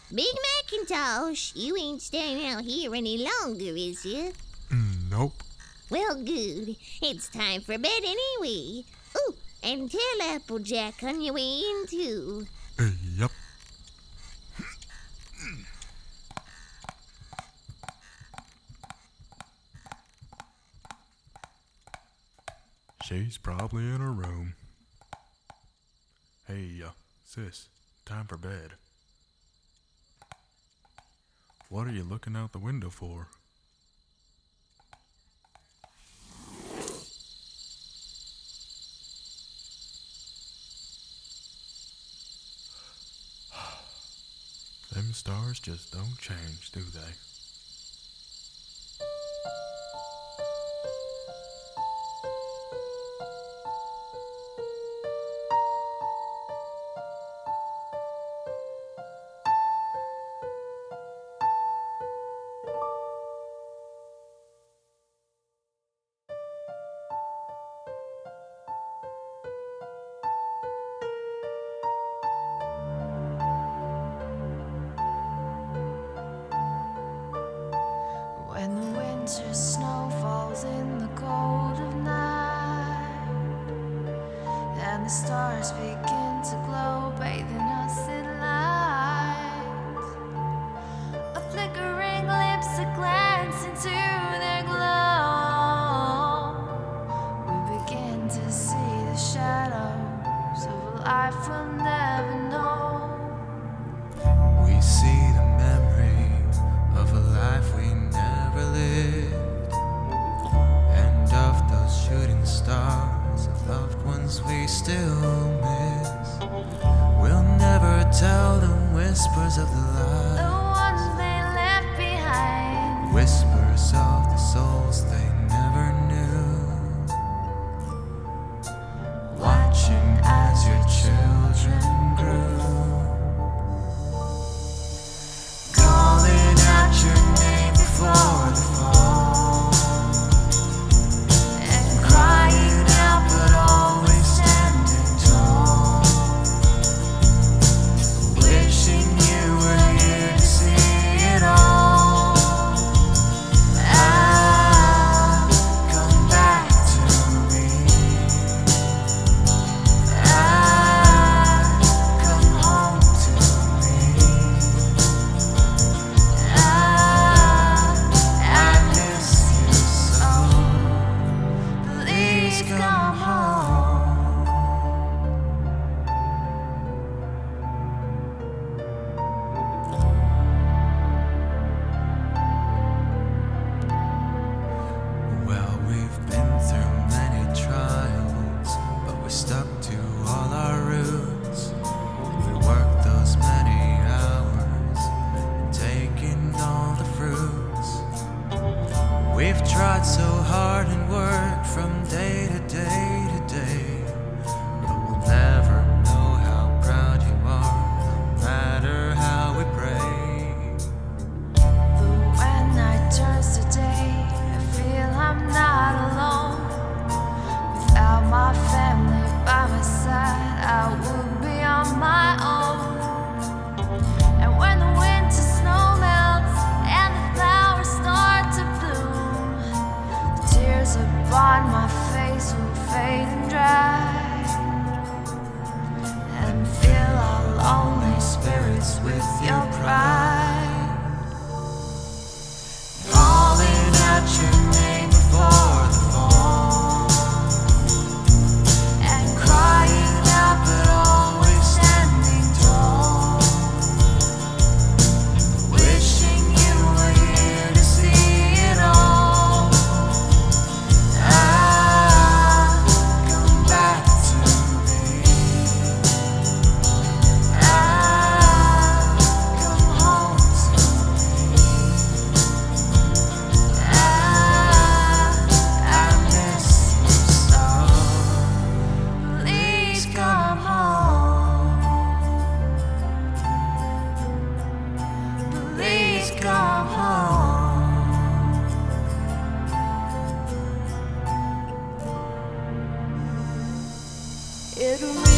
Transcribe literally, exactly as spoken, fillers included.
Big Macintosh, you ain't staying out here any longer, is you? Mm, nope. Well, good. It's time for bed anyway. Ooh, and tell Applejack on your way in, too. Uh, yep. She's probably in her room. Hey, uh, sis, time for bed. What are you looking out the window for? Them stars just don't change, do they? When the winter snow falls in the cold of night, and the stars begin to glow, bathing us in light, a flickering lips, a glance into their glow, we begin to see the shadows of a life we'll never know. We see the memory of a life we never lived, and of those shooting stars of loved ones we still miss. We'll never tell the whispers of the The light, ones they left behind, whispers of the souls they never knew. Watching as your children grew, calling out your name before the fall, and crying out but always standing tall, wishing you were here to see it all. Ah, come back to me. Ah, come home to me. Ah, I miss you so. Please come home. Well, we've been through many trials, but we stuck to all our roots. We worked those many hours, taking all the fruits. We've tried so hard and worked from day to day to day, but we'll never know how proud you are, no matter how we pray. but when night turns to day, I feel I'm not alone. Without my family by my side, I would be on my own. And when the winter snow melts and the flowers start to bloom, the tears upon my face will fade and dry, and fill our lonely spirits with your pride. Calling out your name before the fall, And crying out but always standing tall, wishing you were here to see it all. Ah, come back to me. Ah, come home to me. Ah, I miss you so. Please come home. Please come home. it'll